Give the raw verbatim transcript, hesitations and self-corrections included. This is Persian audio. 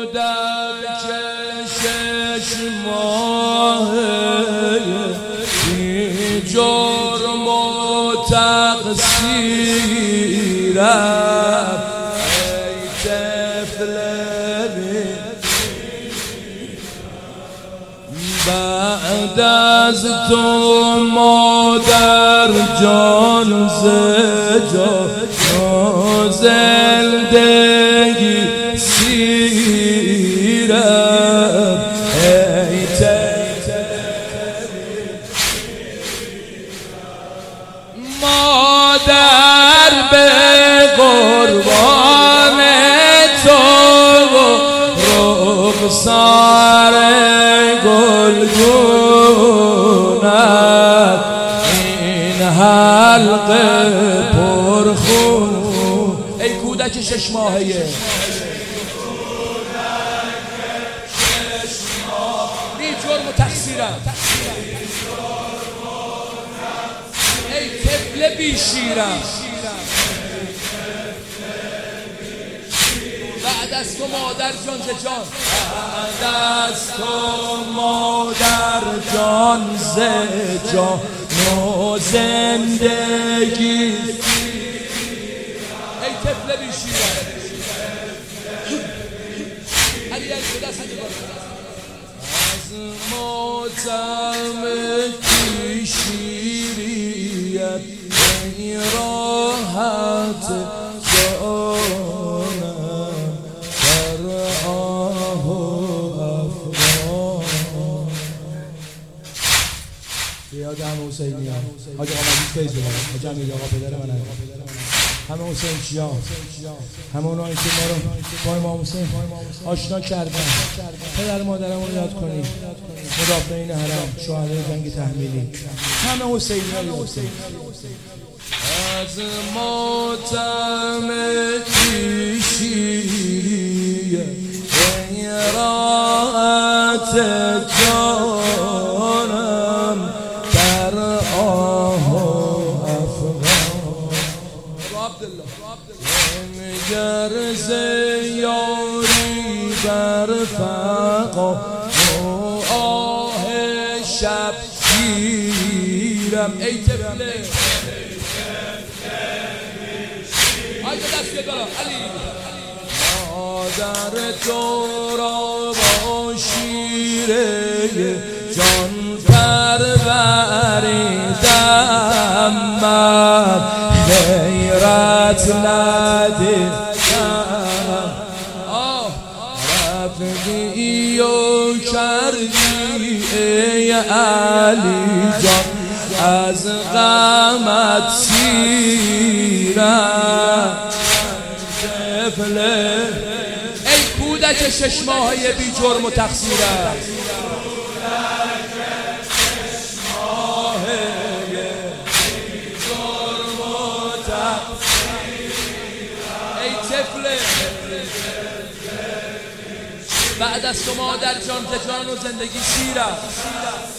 کودک شش ماهه بی جرم و تقصیرم ای طفل بعد از تو مادر جان ز جان زندگی سیرم ای مادر به قربان تو رخسار گلگونت این حلقه پرخون ای کودک شش ماهه بی جرم و تقصیرم ای طفل بی شیرم بعد از تو مادر جان ز جان بعد از تو مادر جان ز جان و زندگی ای طفل بی شیرم از ماتم بی شیریت ای راحت جانم در آه و افغان بیاد همه حسینی هم حاج آقا مجید فیض ببارم حاج امیر آقا پدر من همه حسین چیا همه اونایی که ما رو با امام حسین آشنا کردن پدر مادرم رو یاد کنیم مدافعین حرم شهدای جنگ تحمیلی همه حسینی های حسین از ماتم شیریه ای راحت جانم در آه و افغان گر ز یاری بر فقا و آه شب گیرم ای طفل مادر تو را با شیره جان پروریدم من غیرت ندیدم رفتی و کردی ای علی جان از غمت سیرم ای کودک شش ماهه بی جرم و تقصیرم ای طفل بعد از تو مادر جان ز جان و زندگی سیرم